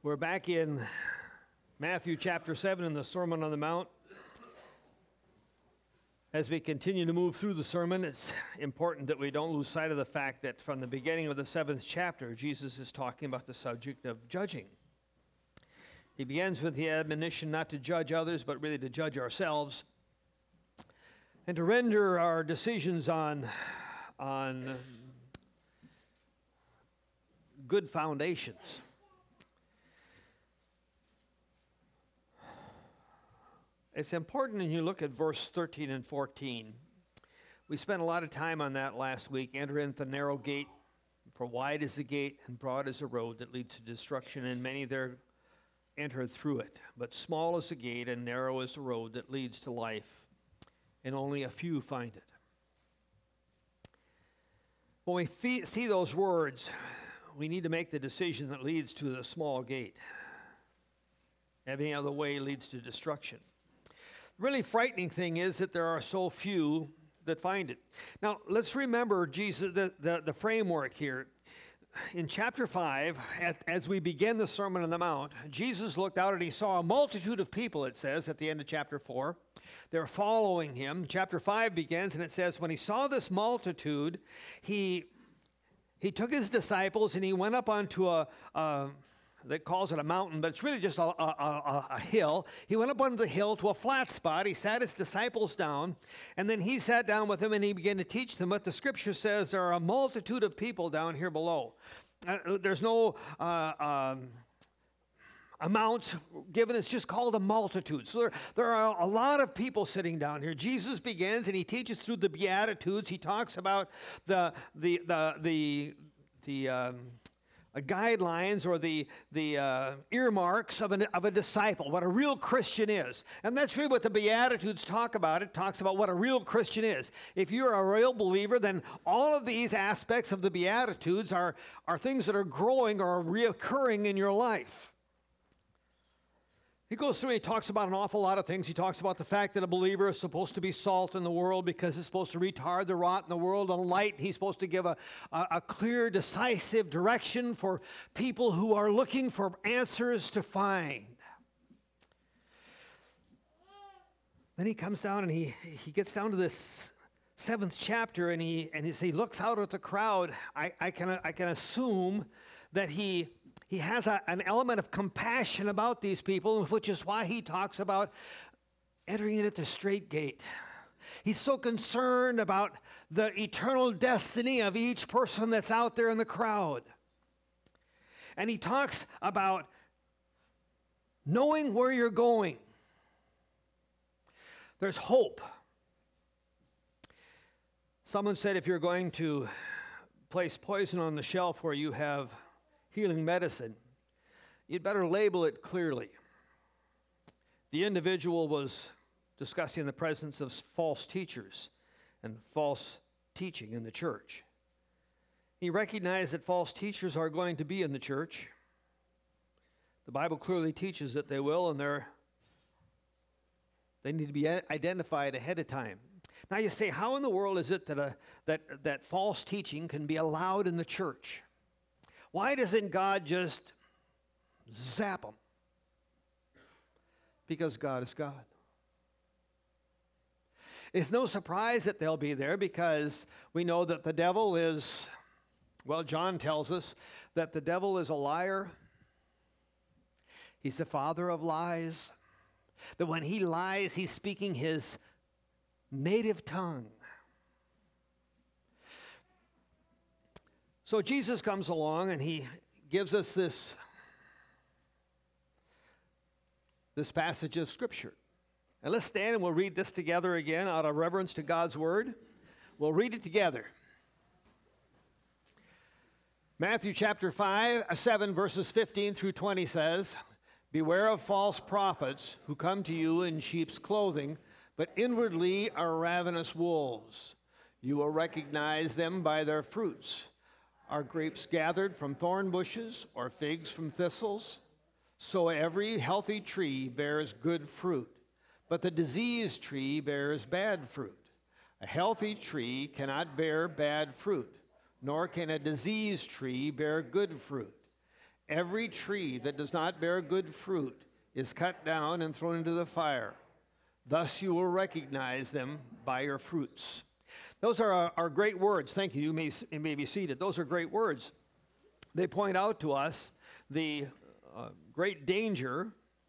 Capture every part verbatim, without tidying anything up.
We're back in Matthew chapter seven in the Sermon on the Mount. As we continue to move through the sermon, it's important that we don't lose sight of the fact that from the beginning of the seventh chapter, Jesus is talking about the subject of judging. He begins with the admonition not to judge others, but really to judge ourselves, and to render our decisions on, on good foundations. It's important when you look at verse thirteen and fourteen. We spent a lot of time on that last week. Enter in the narrow gate, for wide is the gate and broad is the road that leads to destruction, and many there enter through it. But small is the gate and narrow is the road that leads to life, and only a few find it. When we fee- see those words, we need to make the decision that leads to the small gate. Any other way leads to destruction. The really frightening thing is that there are so few that find it. Now, let's remember Jesus, the, the, the framework here. In chapter five, at, as we begin the Sermon on the Mount, Jesus looked out and he saw a multitude of people, it says, at the end of chapter four. They're following him. Chapter five begins, and it says, when he saw this multitude, he, he took his disciples and he went up onto a... a that calls it a mountain, but it's really just a, a, a, a hill. He went up onto the hill to a flat spot. He sat his disciples down, and then he sat down with them, and he began to teach them what the Scripture says there are a multitude of people down here below. Uh, there's no uh, um, amounts given. It's just called a multitude. So there, there are a lot of people sitting down here. Jesus begins, and he teaches through the Beatitudes. He talks about the the the the the um, Uh, guidelines or the, the uh, earmarks of, an, of a disciple, what a real Christian is. And that's really what the Beatitudes talk about. It talks about what a real Christian is. If you're a real believer, then all of these aspects of the Beatitudes are, are things that are growing or are reoccurring in your life. He goes through and he talks about an awful lot of things. He talks about the fact that a believer is supposed to be salt in the world because it's supposed to retard the rot in the world, and light. He's supposed to give a, a, a clear, decisive direction for people who are looking for answers to find. Then he comes down and he, he gets down to this seventh chapter, and he and he looks out at the crowd. I, I, can, I can assume that he... He has a, an element of compassion about these people, which is why he talks about entering in at the straight gate. He's so concerned about the eternal destiny of each person that's out there in the crowd. And he talks about knowing where you're going. There's hope. Someone said if you're going to place poison on the shelf where you have healing medicine, you'd better label it clearly. The individual was discussing the presence of false teachers and false teaching in the church. He recognized that false teachers are going to be in the church. The Bible clearly teaches that they will, and they're they need to be identified ahead of time. Now you say, how in the world is it that a, that that false teaching can be allowed in the church? Why doesn't God just zap them? Because God is God. It's no surprise that they'll be there because we know that the devil is, well, John tells us that the devil is a liar. He's the father of lies. That when he lies, he's speaking his native tongue. So Jesus comes along and he gives us this, this passage of Scripture. And let's stand and we'll read this together again out of reverence to God's Word. We'll read it together. Matthew chapter five, seven, verses fifteen through twenty says, beware of false prophets who come to you in sheep's clothing, but inwardly are ravenous wolves. You will recognize them by their fruits. Are grapes gathered from thorn bushes or figs from thistles? So every healthy tree bears good fruit, but the diseased tree bears bad fruit. A healthy tree cannot bear bad fruit, nor can a diseased tree bear good fruit. Every tree that does not bear good fruit is cut down and thrown into the fire. Thus you will recognize them by your fruits. Those are our, our great words. Thank you. You may, you may be seated. Those are great words. They point out to us the uh, great danger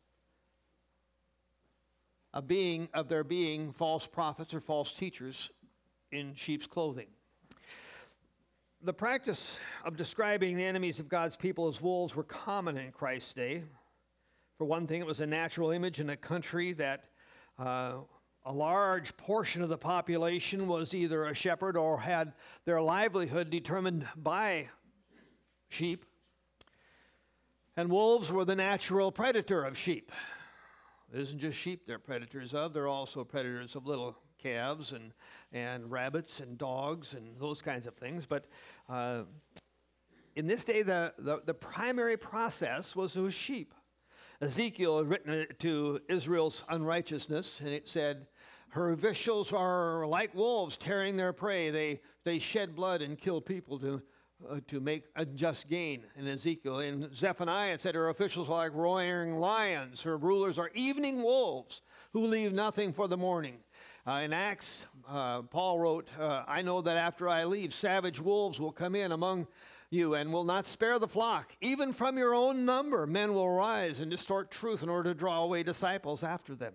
of being of there being false prophets or false teachers in sheep's clothing. The practice of describing the enemies of God's people as wolves were common in Christ's day. For one thing, it was a natural image in a country that uh, a large portion of the population was either a shepherd or had their livelihood determined by sheep. And wolves were the natural predator of sheep. It isn't just sheep they're predators of, they're also predators of little calves and, and rabbits and dogs and those kinds of things. But uh, in this day, the, the, the primary process was with sheep. Ezekiel had written it to Israel's unrighteousness, and it said, her officials are like wolves tearing their prey. They, they shed blood and kill people to, uh, to make unjust gain. In Ezekiel, in Zephaniah, it said her officials are like roaring lions. Her rulers are evening wolves who leave nothing for the morning. Uh, in Acts, uh, Paul wrote, uh, I know that after I leave, savage wolves will come in among you and will not spare the flock. Even from your own number, men will rise and distort truth in order to draw away disciples after them.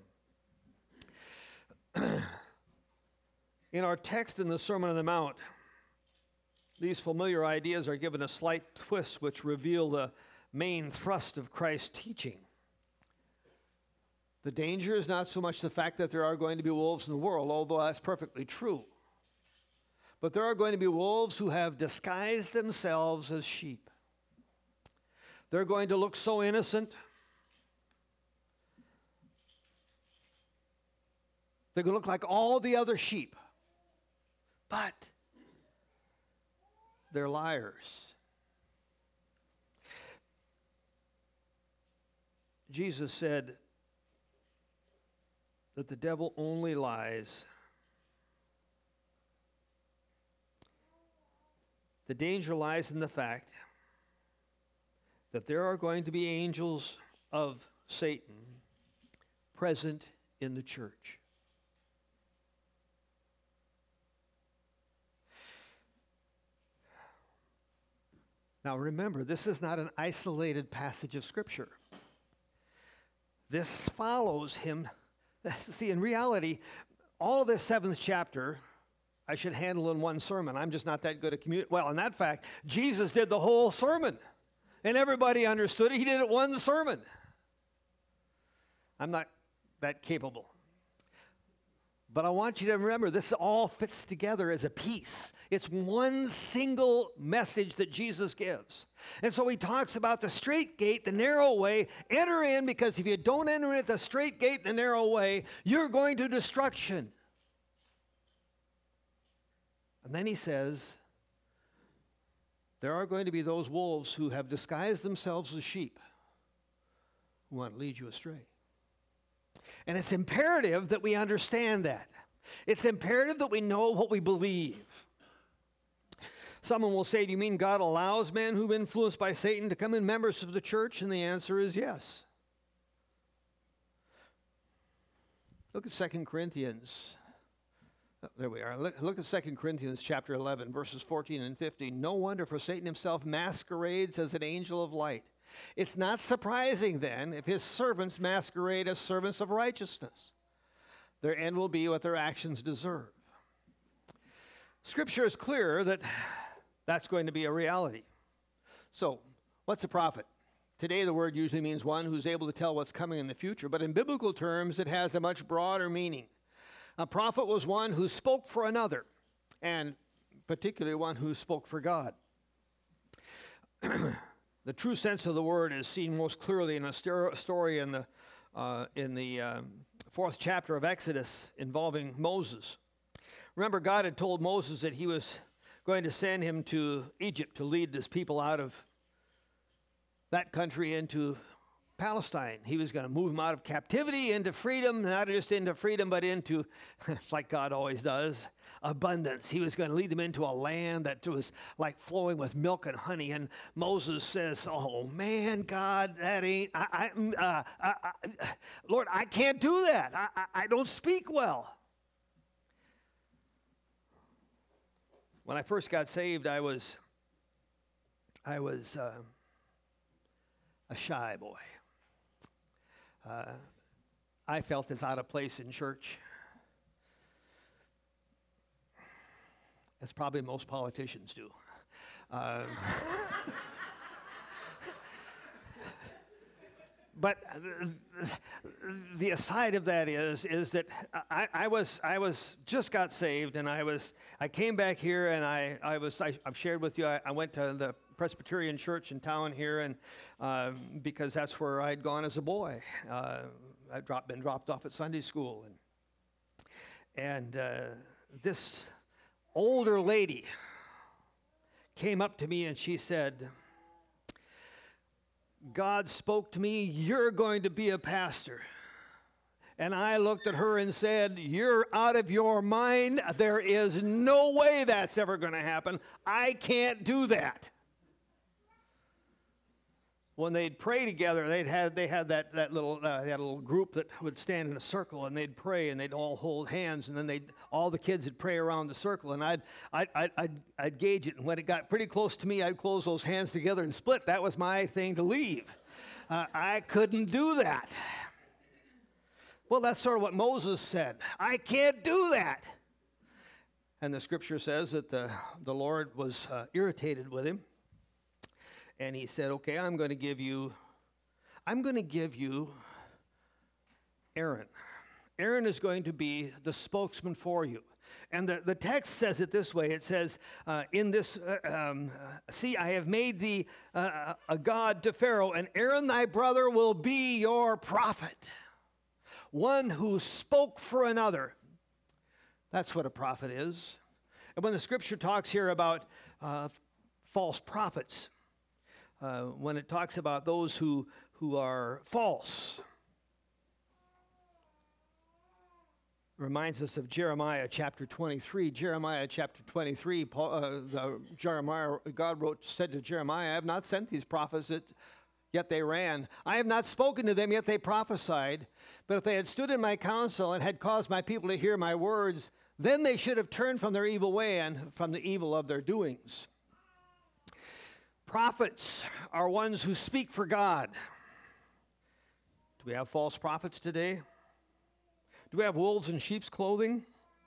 In our text in the Sermon on the Mount, these familiar ideas are given a slight twist which reveal the main thrust of Christ's teaching. The danger is not so much the fact that there are going to be wolves in the world, although that's perfectly true. But there are going to be wolves who have disguised themselves as sheep. They're going to look so innocent. They're going to look like all the other sheep. But they're liars. Jesus said that the devil only lies. The danger lies in the fact that there are going to be angels of Satan present in the church. Now remember, this is not an isolated passage of Scripture. This follows him. See, in reality, all of this seventh chapter I should handle in one sermon. I'm just not that good at communicating. Well, in that fact, Jesus did the whole sermon, and everybody understood it. He did it one sermon. I'm not that capable. But I want you to remember, this all fits together as a piece. It's one single message that Jesus gives. And so he talks about the straight gate, the narrow way. Enter in, because if you don't enter at the straight gate, the narrow way, you're going to destruction. And then he says, there are going to be those wolves who have disguised themselves as sheep who want to lead you astray. And it's imperative that we understand that. It's imperative that we know what we believe. Someone will say, do you mean God allows men who've been influenced by Satan to come in members of the church? And the answer is yes. Look at Second Corinthians. Oh, there we are. Look, look at Second Corinthians chapter eleven, verses fourteen and fifteen. No wonder, for Satan himself masquerades as an angel of light. It's not surprising, then, if his servants masquerade as servants of righteousness. Their end will be what their actions deserve. Scripture is clear that that's going to be a reality. So, what's a prophet? Today, the word usually means one who's able to tell what's coming in the future, but in biblical terms, it has a much broader meaning. A prophet was one who spoke for another, and particularly one who spoke for God. The true sense of the word is seen most clearly in a story in the, uh, in the uh, fourth chapter of Exodus involving Moses. Remember, God had told Moses that he was going to send him to Egypt to lead this people out of that country into Palestine. He was going to move them out of captivity into freedom, not just into freedom, but into, like God always does, abundance. He was going to lead them into a land that was like flowing with milk and honey. And Moses says, oh man, God, that ain't, I, I, uh, I, I, Lord, I can't do that. I, I, I don't speak well. When I first got saved, I was, I was uh, a shy boy. Uh, I felt as out of place in church as probably most politicians do. Uh, but the, the aside of that is is that I, I was I was just got saved, and I was I came back here, and I I was I, I've shared with you I, I went to the Presbyterian church in town here, and uh, because that's where I'd gone as a boy. Uh, I'd dropped, been dropped off at Sunday school, and and uh, this older lady came up to me and she said, God spoke to me, you're going to be a pastor. And I looked at her and said, you're out of your mind. There is no way that's ever going to happen. I can't do that. When they'd pray together, they'd had they had that that little uh, they had a little group that would stand in a circle, and they'd pray, and they'd all hold hands, and then they all the kids would pray around the circle, and I'd I'd, I'd I'd I'd gauge it, and when it got pretty close to me, I'd close those hands together and split. That was my thing to leave. Uh, I couldn't do that. Well, that's sort of what Moses said. I can't do that. And the scripture says that the the Lord was uh, irritated with him. And he said, okay, I'm going to give you, I'm going to give you Aaron. Aaron is going to be the spokesman for you. And the, the text says it this way. It says, uh, in this, uh, um, see, I have made thee uh, a god to Pharaoh, and Aaron thy brother will be your prophet. One who spoke for another. That's what a prophet is. And when the scripture talks here about uh, false prophets, Uh, when it talks about those who, who are false. Reminds us of Jeremiah chapter twenty-three. Jeremiah chapter twenty-three, Paul, uh, the Jeremiah, God wrote, said to Jeremiah, I have not sent these prophets, that, yet they ran. I have not spoken to them, yet they prophesied. But if they had stood in my counsel and had caused my people to hear my words, then they should have turned from their evil way and from the evil of their doings. Prophets are ones who speak for God. Do we have false prophets today? Do we have wolves in sheep's clothing?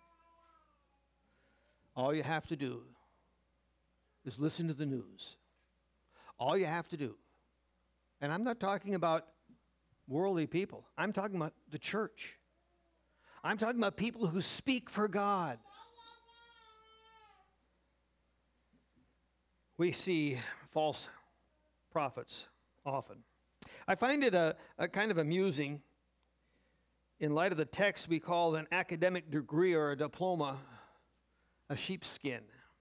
All you have to do is listen to the news. All you have to do. And I'm not talking about worldly people. I'm talking about the church. I'm talking about people who speak for God. We see false prophets often. I find it a, a kind of amusing, in light of the text we call an academic degree or a diploma a sheepskin.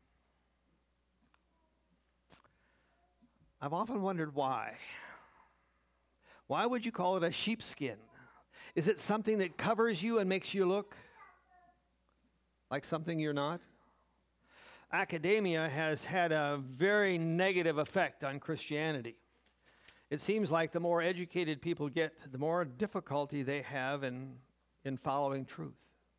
I've often wondered why. Why would you call it a sheepskin? Is it something that covers you and makes you look like something you're not? Academia has had a very negative effect on Christianity. It seems like the more educated people get, the more difficulty they have in, in following truth.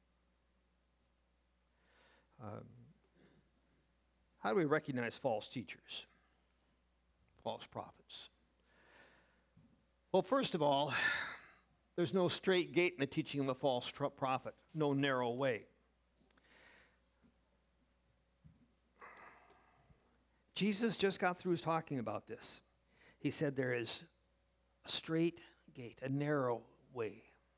Um, how do we recognize false teachers, false prophets? Well, first of all, there's no straight gate in the teaching of a false prophet, no narrow way. Jesus just got through talking about this. He said there is a straight gate, a narrow way.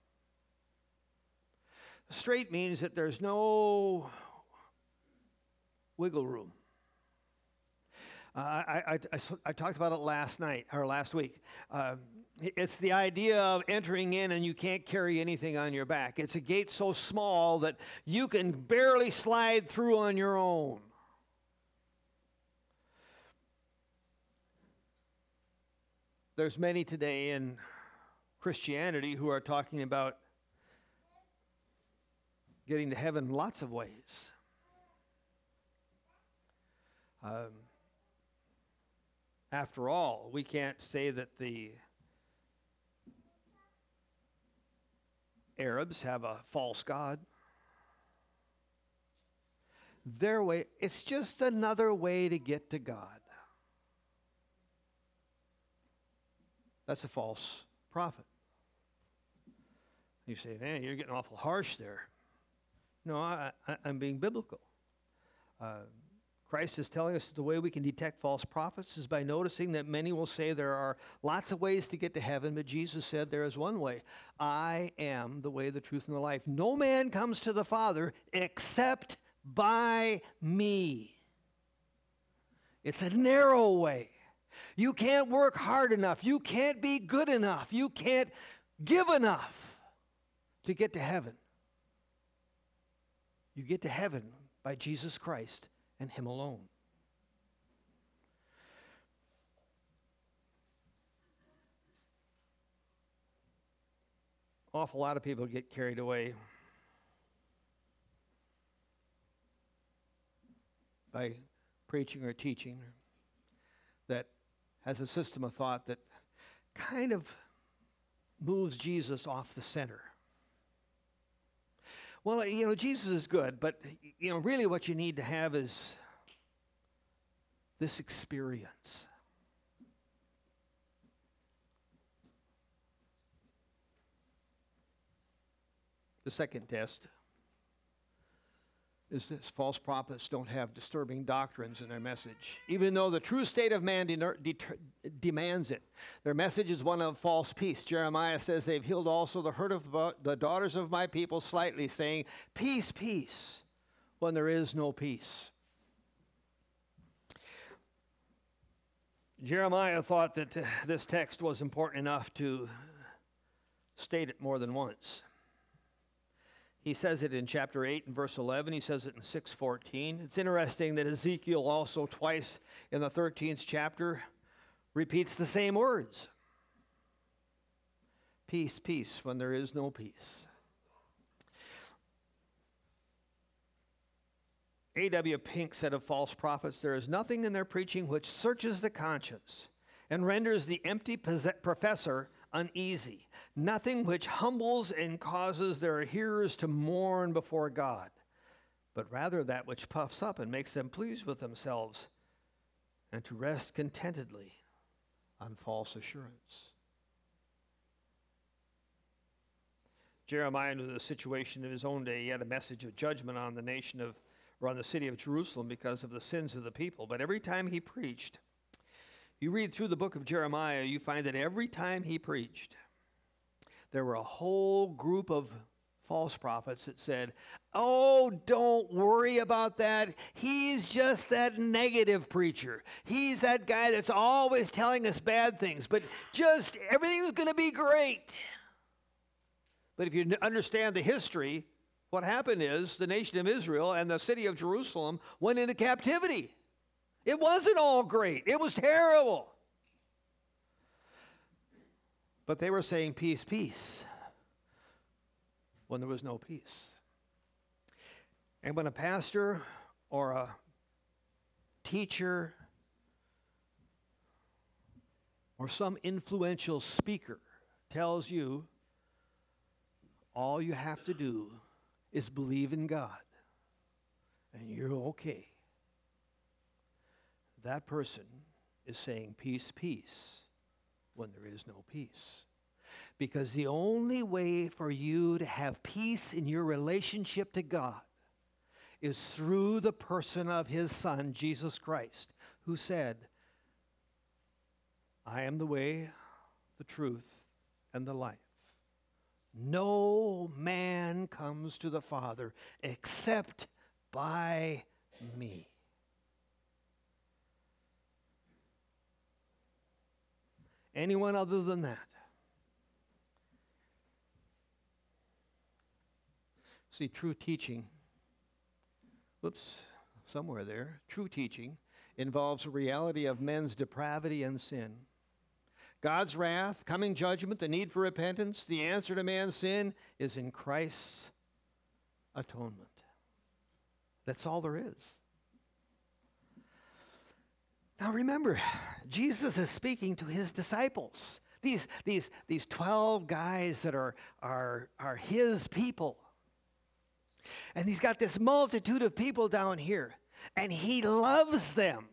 Straight means that there's no wiggle room. Uh, I, I, I, I talked about it last night, or last week. Uh, it's the idea of entering in and you can't carry anything on your back. It's a gate so small that you can barely slide through on your own. There's many today in Christianity who are talking about getting to heaven lots of ways. Um, after all, we can't say that the Arabs have a false god. Their way, it's just another way to get to God. That's a false prophet. You say, man, you're getting awful harsh there. No, I, I, I'm being biblical. Uh, Christ is telling us that the way we can detect false prophets is by noticing that many will say there are lots of ways to get to heaven, but Jesus said there is one way. I am the way, the truth, and the life. No man comes to the Father except by me. It's a narrow way. You can't work hard enough. You can't be good enough. You can't give enough to get to heaven. You get to heaven by Jesus Christ and Him alone. Awful lot of people get carried away by preaching or teaching that has a system of thought that kind of moves Jesus off the center. Well, you know, Jesus is good, but, you know, really what you need to have is this experience. The second test is this: false prophets don't have disturbing doctrines in their message, even though the true state of man de- de- demands it. Their message is one of false peace. Jeremiah says, they've healed also the hurt of the daughters of my people slightly, saying, peace, peace, when there is no peace. Jeremiah thought that uh, this text was important enough to state it more than once. He says it in chapter eight and verse eleven. He says it in six fourteen. It's interesting that Ezekiel also twice in the thirteenth chapter repeats the same words. Peace, peace, when there is no peace. A W Pink said of false prophets, there is nothing in their preaching which searches the conscience and renders the empty professor uneasy. Nothing which humbles and causes their hearers to mourn before God, but rather that which puffs up and makes them pleased with themselves and to rest contentedly on false assurance. Jeremiah knew the situation of his own day. He had a message of judgment on the nation of, or on the city of Jerusalem because of the sins of the people. But every time he preached, you read through the book of Jeremiah, you find that every time he preached, there were a whole group of false prophets that said, oh, don't worry about that. He's just that negative preacher. He's that guy that's always telling us bad things, but just everything's going to be great. But if you understand the history, what happened is the nation of Israel and the city of Jerusalem went into captivity. It wasn't all great. It was terrible. But they were saying peace, peace, when there was no peace. And when a pastor or a teacher or some influential speaker tells you all you have to do is believe in God and you're okay, that person is saying peace, peace, when there is no peace. Because the only way for you to have peace in your relationship to God is through the person of His Son, Jesus Christ, who said, I am the way, the truth, and the life. No man comes to the Father except by me. Anyone other than that. See, true teaching, whoops, somewhere there, true teaching involves a reality of men's depravity and sin. God's wrath, coming judgment, the need for repentance, the answer to man's sin is in Christ's atonement. That's all there is. Now remember, Jesus is speaking to his disciples. These, these, these twelve guys that are, are, are his people. And he's got this multitude of people down here. And he loves them.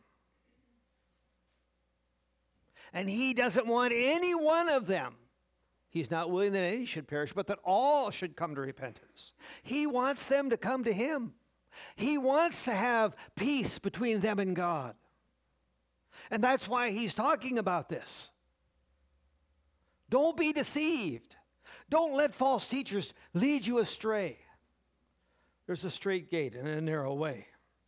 And he doesn't want any one of them. He's not willing that any should perish, but that all should come to repentance. He wants them to come to him. He wants to have peace between them and God. And that's why he's talking about this. Don't be deceived. Don't let false teachers lead you astray. There's a straight gate and a narrow way.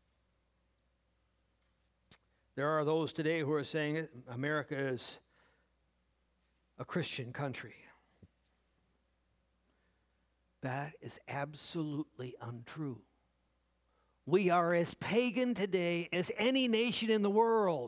There are those today who are saying America is a Christian country. That is absolutely untrue. We are as pagan today as any nation in the world.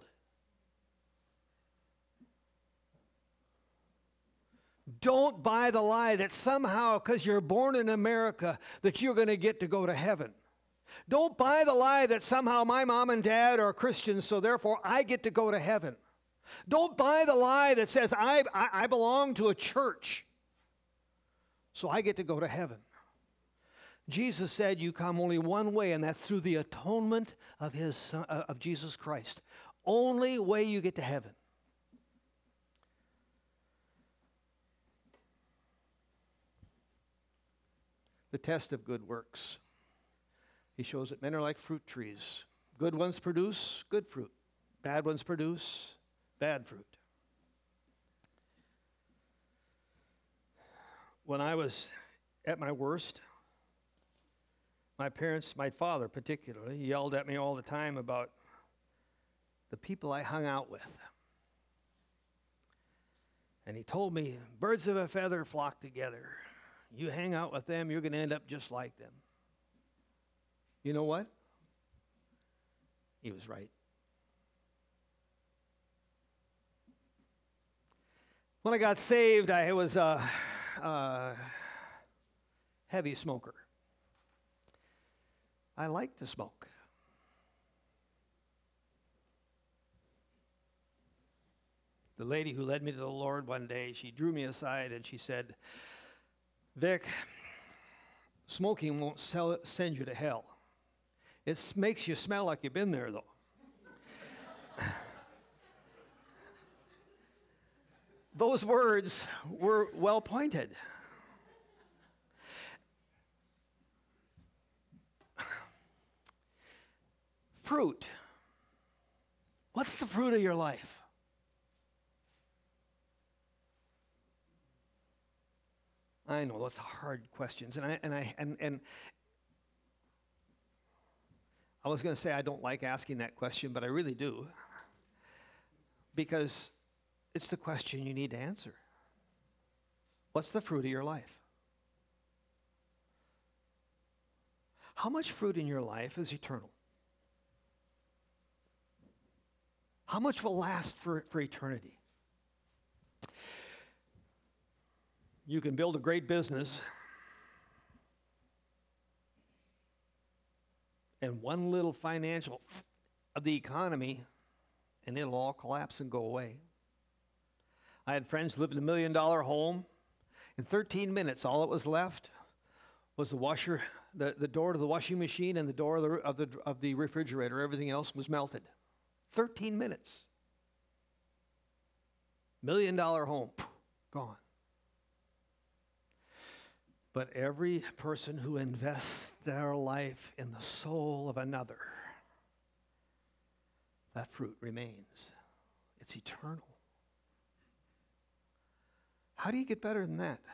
Don't buy the lie that somehow, because you're born in America, that you're going to get to go to heaven. Don't buy the lie that somehow my mom and dad are Christians, so therefore I get to go to heaven. Don't buy the lie that says I, I, I belong to a church, so I get to go to heaven. Jesus said you come only one way, and that's through the atonement of, his son, uh, of Jesus Christ. Only way you get to heaven. The test of good works. He shows that men are like fruit trees. Good ones produce good fruit. Bad ones produce bad fruit. When I was at my worst, my parents, my father particularly, yelled at me all the time about the people I hung out with. And he told me, birds of a feather flock together. You hang out with them, you're going to end up just like them. You know what? He was right. When I got saved, I was a, a heavy smoker. I liked to smoke. The lady who led me to the Lord one day, she drew me aside and she said, Vic, smoking won't sell, send you to hell. It makes you smell like you've been there, though. Those words were well pointed. Fruit. What's the fruit of your life? I know those are hard questions, and I and I and and I was going to say I don't like asking that question, but I really do, because it's the question you need to answer. What's the fruit of your life? How much fruit in your life is eternal? How much will last for, for eternity? You can build a great business, and one little financial of the economy, and it'll all collapse and go away. I had friends who lived in a million dollar home. In thirteen minutes, all that was left was the washer, the, the door to the washing machine and the door of the, of the of the refrigerator. Everything else was melted. thirteen minutes. Million dollar home, gone. But every person who invests their life in the soul of another, that fruit remains. It's eternal. How do you get better than that?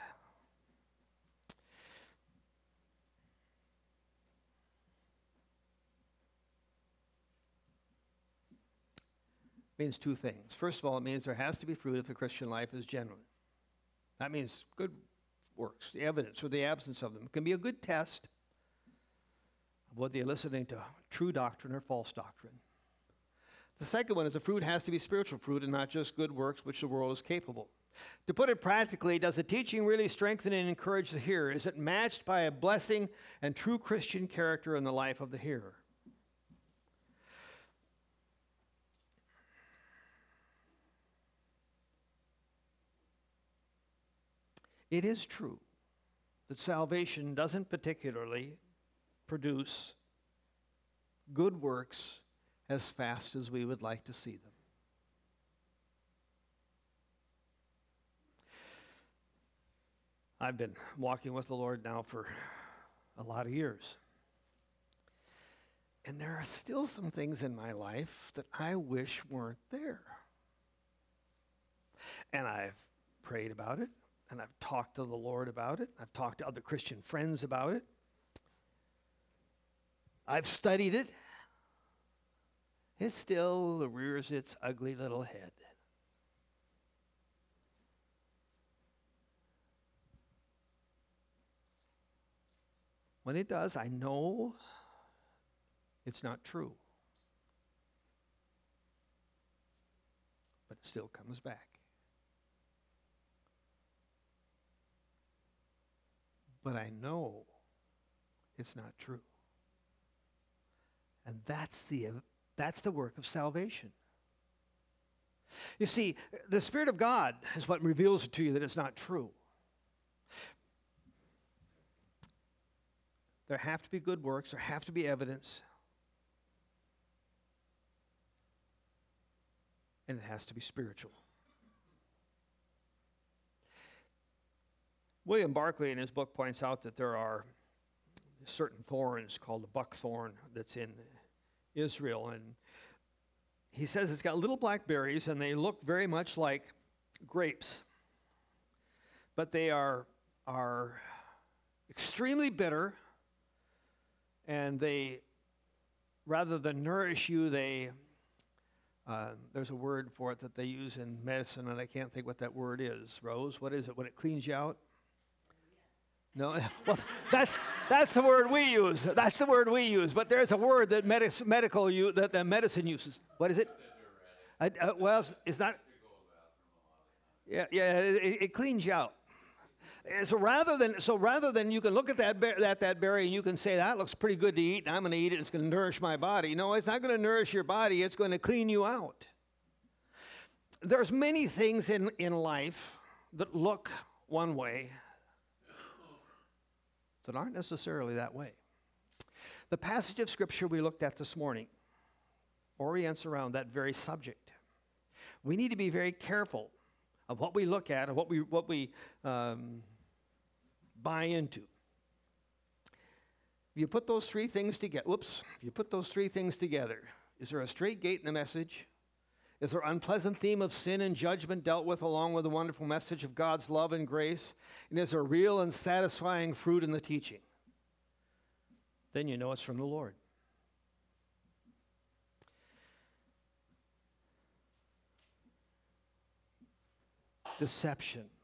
It means two things. First of all, it means there has to be fruit if the Christian life is genuine. That means good works, the evidence or the absence of them. It can be a good test of whether you're listening to true doctrine or false doctrine. The second one is the fruit has to be spiritual fruit and not just good works which the world is capable. To put it practically, does the teaching really strengthen and encourage the hearer? Is it matched by a blessing and true Christian character in the life of the hearer? It is true that salvation doesn't particularly produce good works as fast as we would like to see them. I've been walking with the Lord now for a lot of years. And there are still some things in my life that I wish weren't there. And I've prayed about it, and I've talked to the Lord about it. I've talked to other Christian friends about it. I've studied it. It still rears its ugly little head. When it does, I know it's not true. But it still comes back. But I know it's not true. And that's the, that's the work of salvation. You see, the Spirit of God is what reveals it to you that it's not true. There have to be good works. There have to be evidence. And it has to be spiritual. William Barclay in his book points out that there are certain thorns called the buckthorn that's in Israel. And he says it's got little black berries and they look very much like grapes. But they are, are extremely bitter. And they, rather than nourish you, they, uh, there's a word for it that they use in medicine, and I can't think what that word is. Rose, what is it when it cleans you out? No, well, that's that's the word we use. That's the word we use. But there's a word that medic- medical u- that the medicine uses. What is it? I, uh, well, it's not. Yeah, yeah, it, it cleans you out. And so rather than so rather than you can look at that that that berry and you can say that looks pretty good to eat and I'm going to eat it. It's going to nourish my body. No, it's not going to nourish your body. It's going to clean you out. There's many things in in life that look one way that aren't necessarily that way. The passage of Scripture we looked at this morning orients around that very subject. We need to be very careful of what we look at and what we what we um, buy into. If you put those three things together, whoops, if you put those three things together, is there a straight gate in the message? Is there an unpleasant theme of sin and judgment dealt with along with the wonderful message of God's love and grace? And is there real and satisfying fruit in the teaching? Then you know it's from the Lord. Deception.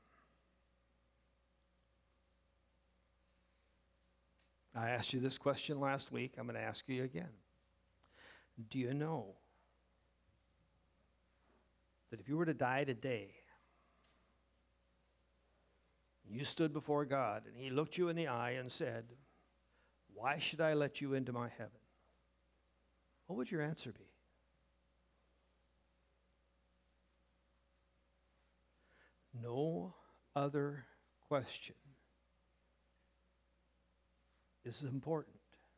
I asked you this question last week. I'm going to ask you again. Do you know that if you were to die today, you stood before God and He looked you in the eye and said, "Why should I let you into my heaven?" What would your answer be? No other question is important,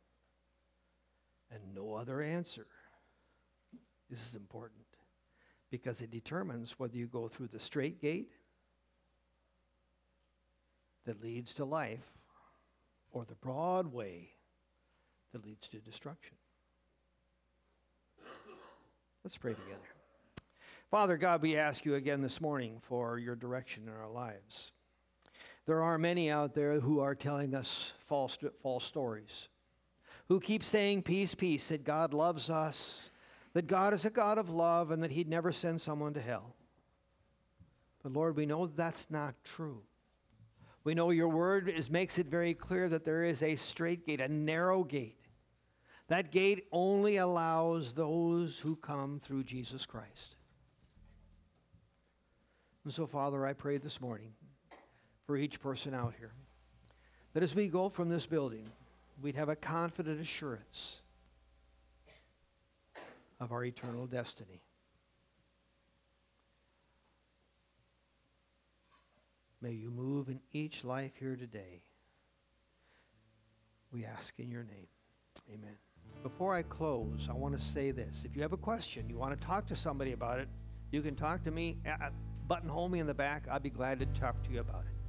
and no other answer is as important, because it determines whether you go through the straight gate that leads to life or the broad way that leads to destruction. Let's pray together. Father God, we ask you again this morning for your direction in our lives. There are many out there who are telling us false, false stories, who keep saying peace, peace, that God loves us, that God is a God of love, and that He'd never send someone to hell. But Lord, we know that's not true. We know your word is, makes it very clear that there is a straight gate, a narrow gate, That gate only allows those who come through Jesus Christ. And so, Father, I pray this morning for each person out here, that as we go from this building, we'd have a confident assurance of our eternal destiny. May you move in each life here today. We ask in your name. Amen. Before I close, I want to say this. If you have a question, you want to talk to somebody about it, you can talk to me. Uh, buttonhole me in the back. I'll be glad to talk to you about it.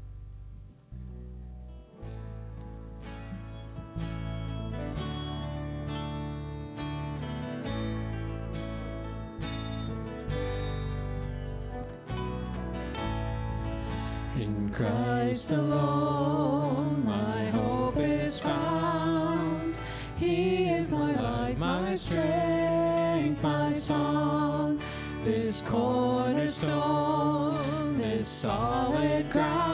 In Christ alone, my hope is found. He is my light, my strength, my song. This cornerstone, this solid ground.